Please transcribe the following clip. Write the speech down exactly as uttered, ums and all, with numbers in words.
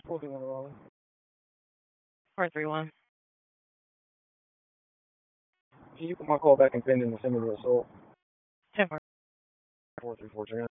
four three one Raleigh. four three one. Can you put my call back and pending the similar assault? ten four. four three four Trent.